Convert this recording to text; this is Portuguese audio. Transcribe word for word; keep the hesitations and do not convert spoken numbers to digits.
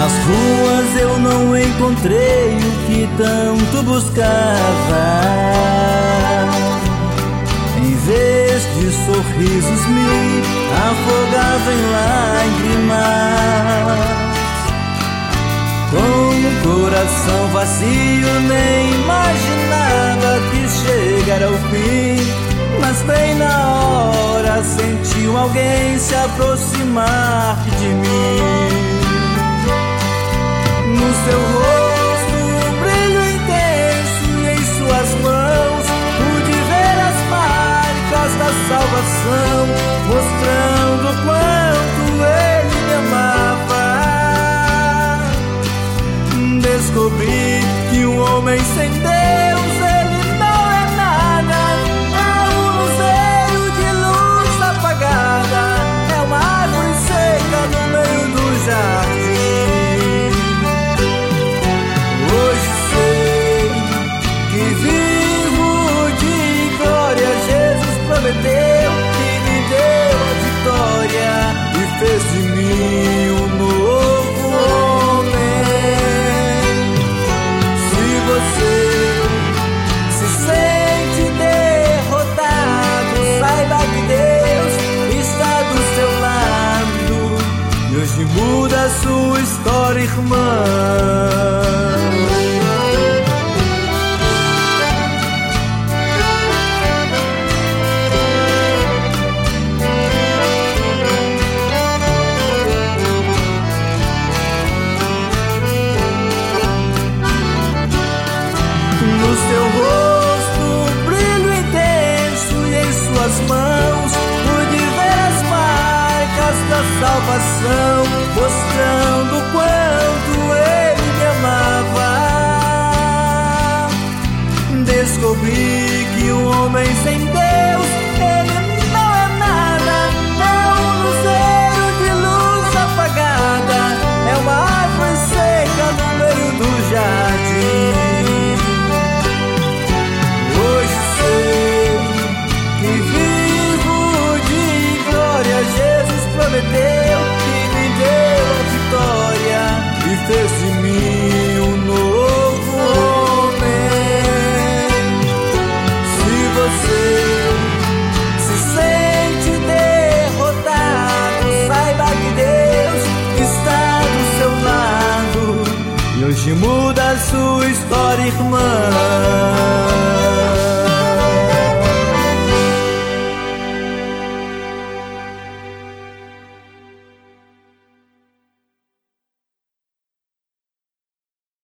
Nas ruas eu não encontrei o que tanto buscava. Em vez de sorrisos me afogava em lágrimas. Com o coração vazio nem imaginava que chegara ao fim. Mas bem na hora sentiu alguém se aproximar de mim. No seu rosto um brilho intenso e em suas mãos pude ver as marcas da salvação, mostrando quanto ele me amava. Descobri que um homem sem Deus ele não é nada, é um luzeiro de luz apagada, é uma árvore seca no meio do jardim. Hoje sei que vivo de glória. Jesus prometeu que me deu a vitória e fez de mim um novo homem. Se você se sente derrotado, saiba que Deus está do seu lado e hoje muda a sua história, irmã. No seu rosto um brilho intenso e em suas mãos pude ver as marcas da salvação, mostrando quanto ele me amava. Descobri que um homem sem Deus ele não é nada, é um luzeiro de luz apagada, é uma árvore seca no meio do jardim. Hoje sei que vivo de glória. Jesus prometeu que me deu a vitória e fez de mim um novo homem. Se você se sente derrotado, saiba que Deus está do seu lado e hoje muda a sua história, irmã.